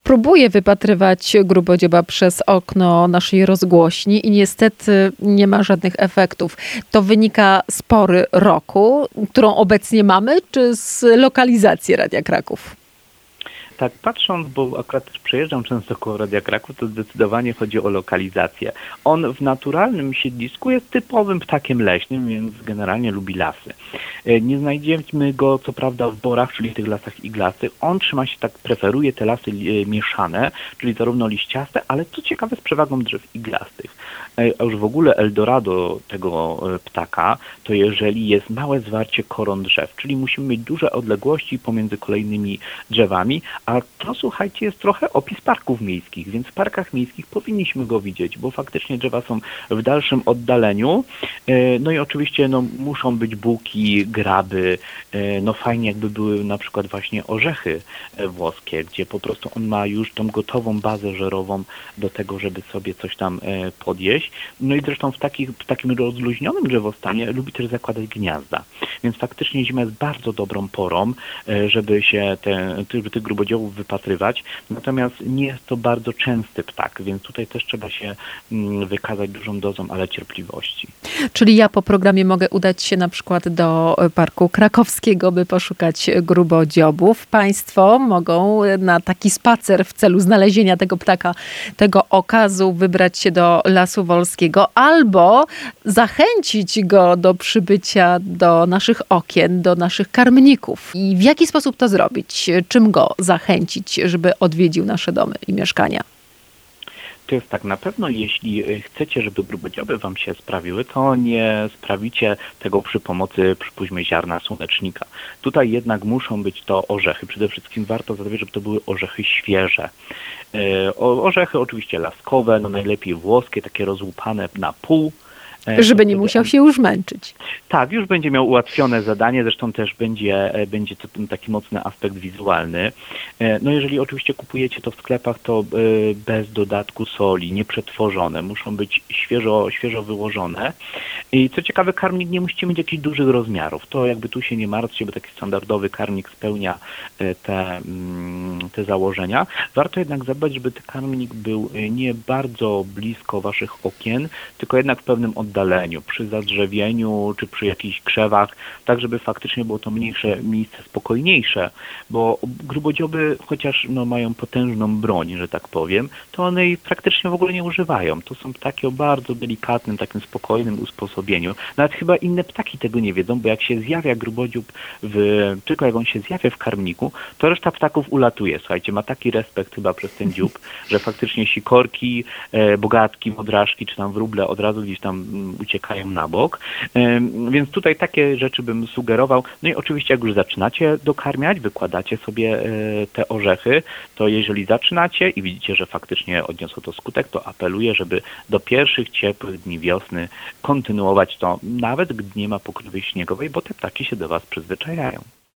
próbuję wypatrywać grubodzioba przez okno naszej rozgłośni i niestety nie ma żadnych efektów. To wynika z pory roku, którą obecnie mamy, czy z lokalizacji Radia Kraków? Tak, patrząc, bo akurat też przejeżdżam często koło Radia Kraków, to zdecydowanie chodzi o lokalizację. On w naturalnym siedlisku jest typowym ptakiem leśnym, więc generalnie lubi lasy. Nie znajdziemy go co prawda w borach, czyli w tych lasach iglastych. On trzyma się tak, preferuje te lasy mieszane, czyli zarówno liściaste, ale co ciekawe z przewagą drzew iglastych. A już w ogóle Eldorado tego ptaka, to jeżeli jest małe zwarcie koron drzew, czyli musimy mieć duże odległości pomiędzy kolejnymi drzewami, a to, słuchajcie, jest trochę opis parków miejskich, więc w parkach miejskich powinniśmy go widzieć, bo faktycznie drzewa są w dalszym oddaleniu. No i oczywiście muszą być buki, graby, fajnie jakby były na przykład właśnie orzechy włoskie, gdzie po prostu on ma już tą gotową bazę żerową do tego, żeby sobie coś tam podjeść. No i zresztą w takim rozluźnionym drzewostanie lubi też zakładać gniazda. Więc faktycznie zima jest bardzo dobrą porą, żeby się tych grubodziobów wypatrywać. Natomiast nie jest to bardzo częsty ptak, więc tutaj też trzeba się wykazać dużą dozą, ale cierpliwości. Czyli ja po programie mogę udać się na przykład do Parku Krakowskiego, by poszukać grubodziobów. Państwo mogą na taki spacer w celu znalezienia tego ptaka, tego okazu wybrać się do Lasu Wolskiego albo zachęcić go do przybycia do naszych okien, do naszych karmników. I w jaki sposób to zrobić? Czym go zachęcić, żeby odwiedził nasze domy i mieszkania? To jest tak, na pewno jeśli chcecie, żeby grubodzioby wam się sprawiły, to nie sprawicie tego przy pomocy, przypuśćmy, ziarna słonecznika. Tutaj jednak muszą być to orzechy. Przede wszystkim warto zadbać, żeby to były orzechy świeże. Orzechy oczywiście laskowe, najlepiej włoskie, takie rozłupane na pół. Żeby nie musiał się już męczyć. Tak, już będzie miał ułatwione zadanie, zresztą też będzie to taki mocny aspekt wizualny. Jeżeli oczywiście kupujecie to w sklepach, to bez dodatku soli, nieprzetworzone, muszą być świeżo wyłożone. I co ciekawe, karmnik nie musicie mieć jakichś dużych rozmiarów. To jakby tu się nie martwcie, bo taki standardowy karmnik spełnia te założenia. Warto jednak zadbać, żeby ten karmnik był nie bardzo blisko waszych okien, tylko jednak w pewnym oddaleniu, przy zadrzewieniu czy przy jakichś krzewach, tak żeby faktycznie było to mniejsze miejsce, spokojniejsze, bo grubodzioby, chociaż mają potężną broń, że tak powiem, to one jej praktycznie w ogóle nie używają. To są ptaki o bardzo delikatnym, takim spokojnym usposobieniu. Nawet chyba inne ptaki tego nie wiedzą, bo jak się zjawia grubodziób, tylko jak on się zjawia w karmniku, to reszta ptaków ulatuje. Słuchajcie, ma taki respekt chyba przez ten dziób, że faktycznie sikorki, bogatki, modraszki czy tam wróble od razu gdzieś tam uciekają na bok. Więc tutaj takie rzeczy bym sugerował. No i oczywiście jak już zaczynacie dokarmiać, wykładacie sobie te orzechy, to jeżeli zaczynacie i widzicie, że faktycznie odniosło to skutek, to apeluję, żeby do pierwszych ciepłych dni wiosny kontynuować to, nawet gdy nie ma pokrywy śniegowej, bo te ptaki się do was przyzwyczajają.